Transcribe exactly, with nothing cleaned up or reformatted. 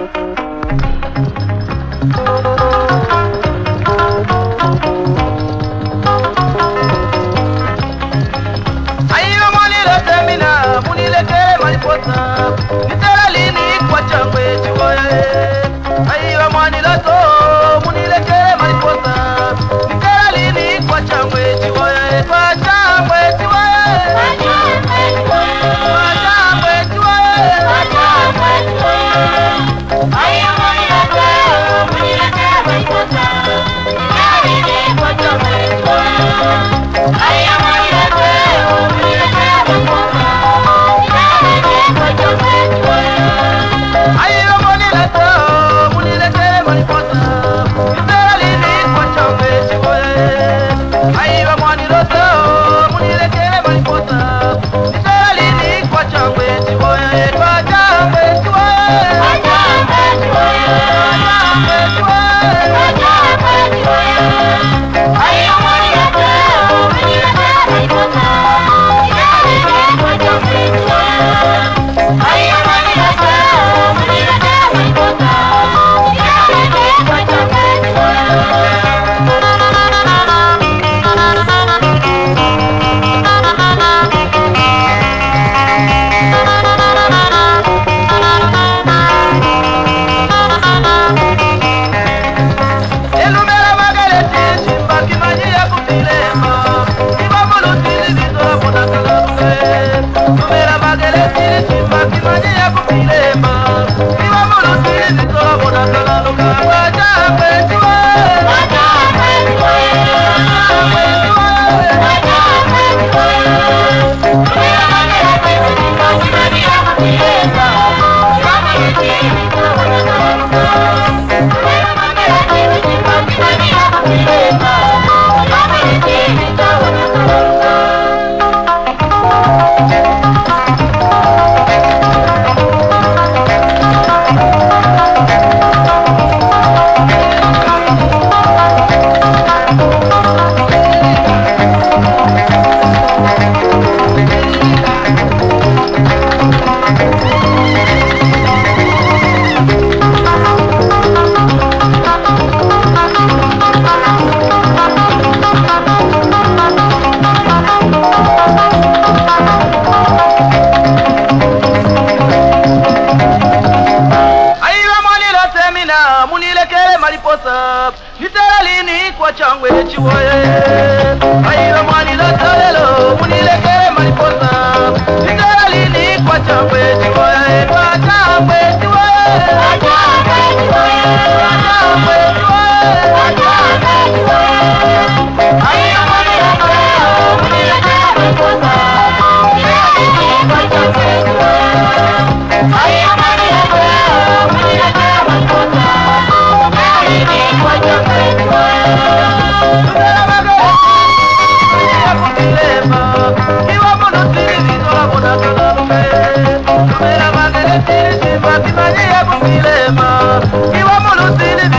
Ayo moni la termina, muni le kere mariposa, literalini kwa changwe chivoye. Ayo moni la to, muni le kere mariposa, literalini kwa changwe chivoye, kwa changwe chivoye, kwa changwe chivoye, kwa changwe chivoye. Ayo moni la to, muni le kere mariposa, literalini kwa changwe chivoye. Ayo moni la to. Ayo moni la to, muni le kere mariposa, literalini kwa changwe chivoye. Ayo moni la to, muni le kere mariposa, literalini kwa changwe chivoye, kwa changwe chivoye, kwa changwe chivoye, kwa changwe chivoye. Ayo moni la to, muni le kere mariposa, literalini kwa changwe chivoye. Ayo moni la to, muni le kere mariposa, literalini kwa changwe chivoye. Elumera magaleti, simba kimanyia kupilema, iba mulutili vitora bona kalabuke. Elumera magaleti, simba kimanyia kupilema, iba mulutili vitora bona kalabuke. Wajambe chiwe, wajambe chiwe, wajambe chiwe, wajambe chiwe. Elumera magaleti, simba kimanyia kupilema, iba mulutili vitora bona kalabuke. Elumera magaleti, simba kimanyia kupilema, iba mulutili vitora bona kalabuke. Muni le kere mariposa, literalini kwa changwe chivoye. Ayo moni la tolelo, muni le kere mariposa, literalini kwa changwe chivoye, kwa changwe chivoye, kwa changwe chivoye, kwa changwe chivoye, kwa changwe chivoye. Ayo moni la tolelo, muni le kere mariposa, literalini kwa changwe chivoye. Ayo moni la tolelo, muni le kere mariposa, Iwa